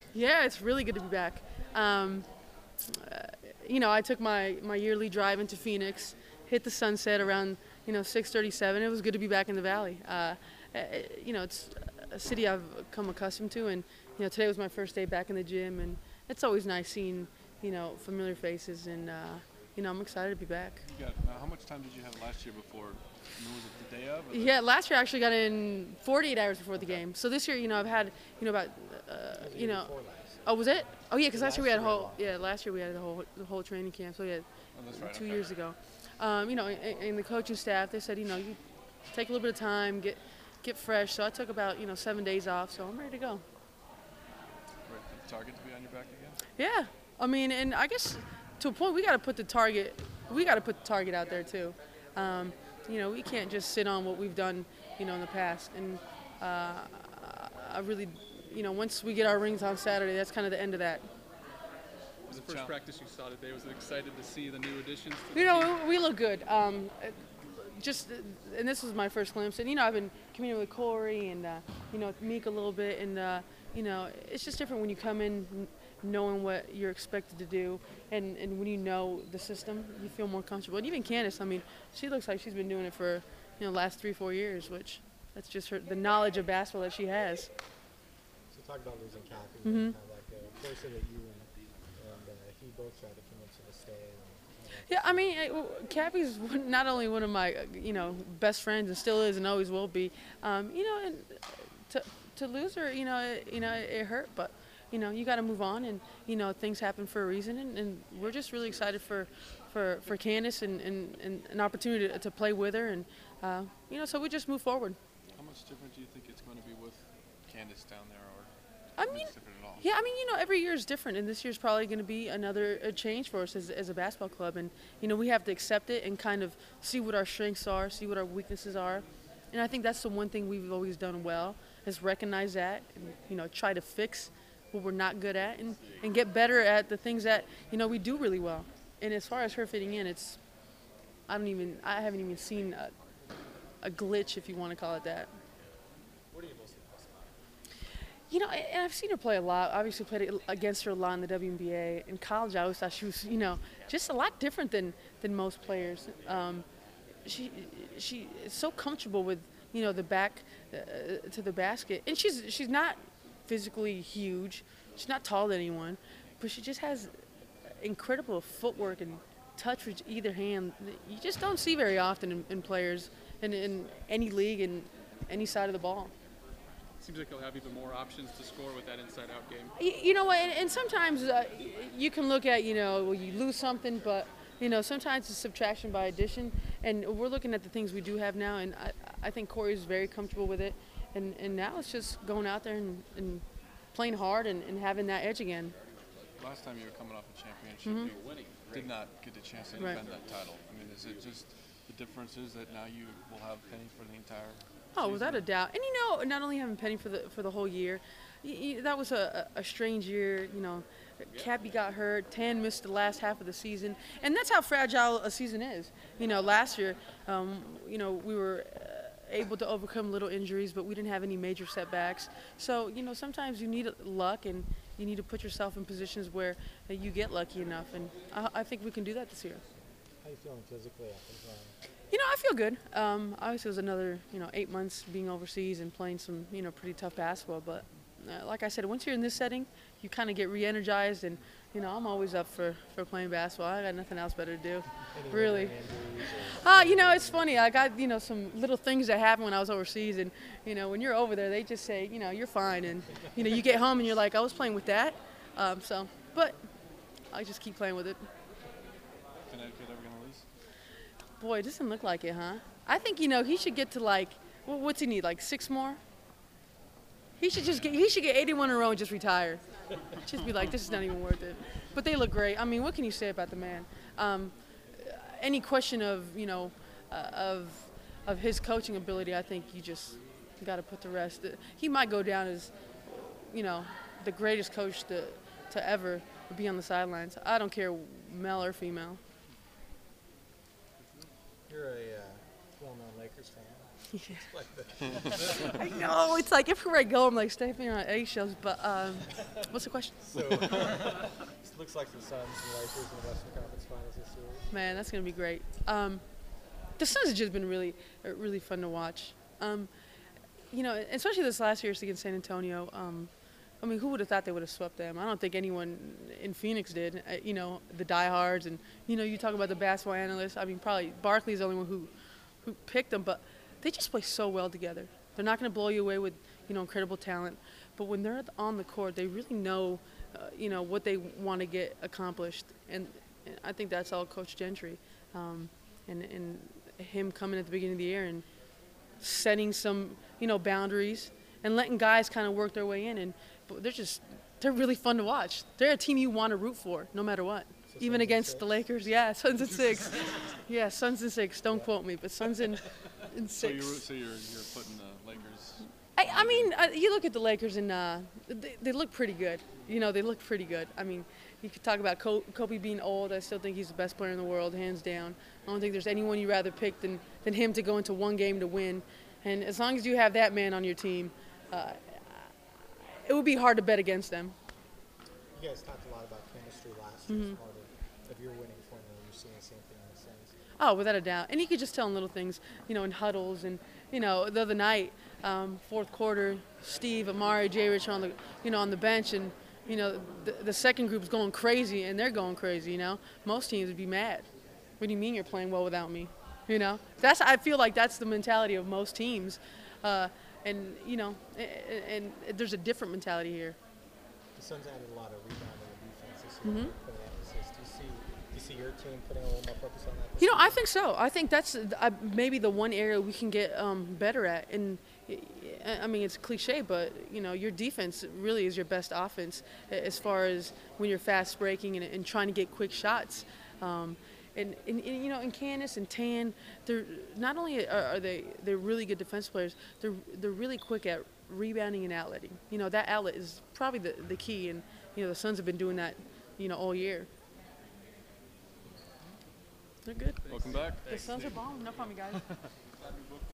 Yeah, it's really good to be back. Um, I took my yearly drive into Phoenix, hit the sunset around 6:37. It was good to be back in the Valley. It's a city I've come accustomed to, and today was my first day back in the gym, and it's always nice seeing familiar faces, and I'm excited to be back. You got how much time did you have last year before? I mean, was it the day of? Or Yeah, last year I actually got in 48 hours before the game. So this year, I've had about you know. Oh, was it? Oh, yeah, because last year we had a whole. Yeah, last year we had the whole training camp. So yeah, Oh, that's right. 2 years ago. And the coaching staff, they said, you take a little bit of time, get fresh. So I took about 7 days off. So I'm ready to go. Right, the target to be on your back again. Yeah, I mean, and I guess to a point we got to put the target. We got to put the target out there too. Um, we can't just sit on what we've done, in the past. And I really, once we get our rings on Saturday, that's kind of the end of that. Was the first practice you saw today? Was it excited to see the new additions? To the You team? know, we look good. And this was my first glimpse. And I've been communicating with Corey and Meek a little bit, and it's just different when you come in knowing what you're expected to do, and when you know the system, you feel more comfortable. And even Candace, I mean, she looks like she's been doing it for the last 3-4 years, which that's just the knowledge of basketball that she has. So talk about losing Kathy. Mhm. Kind of like a person that you and he both tried to convince her to stay. Yeah, I mean, Cappy's not only one of my, best friends, and still is, and always will be. And to lose her, it hurt, but you got to move on, and things happen for a reason, and we're just really excited for Candace and an opportunity to play with her, and so we just move forward. How much different do you think it's going to be with Candace down there, or I if mean, it's different at all? Yeah, I mean, every year is different, and this year's probably going to be another change for us as a basketball club, and we have to accept it and kind of see what our strengths are, see what our weaknesses are, and I think that's the one thing we've always done well is recognize that, and try to fix what we're not good at, and get better at the things that we do really well. And as far as her fitting in, I haven't even seen a glitch, if you want to call it that. What are you most impressed by? And I've seen her play a lot. Obviously, played against her a lot in the WNBA. In college, I always thought she was, just a lot different than most players. She is so comfortable with, the back to the basket, and she's not physically huge. She's not taller than anyone, but she just has incredible footwork and touch with either hand. You just don't see very often in players in any league and any side of the ball. Seems like you'll have even more options to score with that inside-out game. You know what? And sometimes you can look at, well, you lose something, but sometimes it's subtraction by addition. And we're looking at the things we do have now, and I think Corey's very comfortable with it. And now it's just going out there and playing hard and having that edge again. Last time you were coming off a championship, you did not get the chance to defend that title. I mean, is it just the difference is that now you will have Penny for the entire Oh, season? without a doubt. And not only having Penny for the whole year, that was a strange year. Cappy got hurt. Tan missed the last half of the season, and that's how fragile a season is. Last year, we were able to overcome little injuries, but we didn't have any major setbacks. So sometimes you need luck, and you need to put yourself in positions where you get lucky enough, and I think we can do that this year. How you feeling physically after playing? I feel good. Obviously, it was another 8 months being overseas and playing some pretty tough basketball. But like I said, once you're in this setting, you kind of get re-energized, and I'm always up for playing basketball. I got nothing else better to do, Any really. injuries or- It's funny. I got some little things that happened when I was overseas, and when you're over there, they just say you're fine, and you get home and you're like, I was playing with that. But I just keep playing with it. Connecticut ever going to lose? Boy, it doesn't look like it, huh? I think, he should get to what's he need, 6 more? He should get 81 in a row and just retire. Just be like, this is not even worth it. But they look great. I mean, what can you say about the man? Any question of, of his coaching ability, I think you just got to put to rest. He might go down as, the greatest coach to ever be on the sidelines. I don't care, male or female. You're a well-known Lakers fan. I know, it's like everywhere I go, I'm like stepping on eggshells. But what's the question? So it looks like the Suns and Lakers in the Western Conference Finals this year. Man, that's gonna be great. The Suns have just been really fun to watch. You know, especially this last year against San Antonio. I mean, who would have thought they would have swept them? I don't think anyone in Phoenix did. You know, the diehards, and you know, you talk about the basketball analysts. I mean, probably Barkley's the only one who picked them, but they just play so well together. They're not going to blow you away with, you know, incredible talent, but when they're on the court, they really know, you know, what they want to get accomplished, and I think that's all Coach Gentry, and him coming at the beginning of the year and setting some, you know, boundaries and letting guys kind of work their way in, and they're really fun to watch. They're a team you want to root for, no matter what. So even against the Lakers, yeah, Suns in 6. Yeah, Suns in 6. Don't quote me, but Suns in 6. So you're putting the Lakers. I mean, you look at the Lakers and they look pretty good. You know, they look pretty good. I mean, you could talk about Kobe being old. I still think he's the best player in the world, hands down. I don't think there's anyone you'd rather pick than him to go into one game to win. And as long as you have that man on your team, it would be hard to bet against them. You guys talked a lot about chemistry last year as part of your winning formula. You're seeing the same thing in the Suns. Oh, without a doubt. And you could just tell in little things, you know, in huddles. And, you know, the other night, fourth quarter, Steve, Amari, J. Rich on the bench, and, you know, the second group's going crazy, and they're going crazy, you know. Most teams would be mad. What do you mean you're playing well without me? You know? I feel like that's the mentality of most teams. And, you know, and there's a different mentality here. The Suns added a lot of rebounding and defense this year. For the emphasis. Do you see your team putting a little more focus on that? You know, I think so. I think that's maybe the one area we can get better at. And I mean, it's cliche, but you know, your defense really is your best offense as far as when you're fast breaking and trying to get quick shots. And you know, in Candace and Tan, they're not only they're really good defense players, they're really quick at rebounding and outletting. You know, that outlet is probably the key, and you know, the Suns have been doing that, you know, all year. They're good. Welcome back. The Suns are bomb. No problem, guys.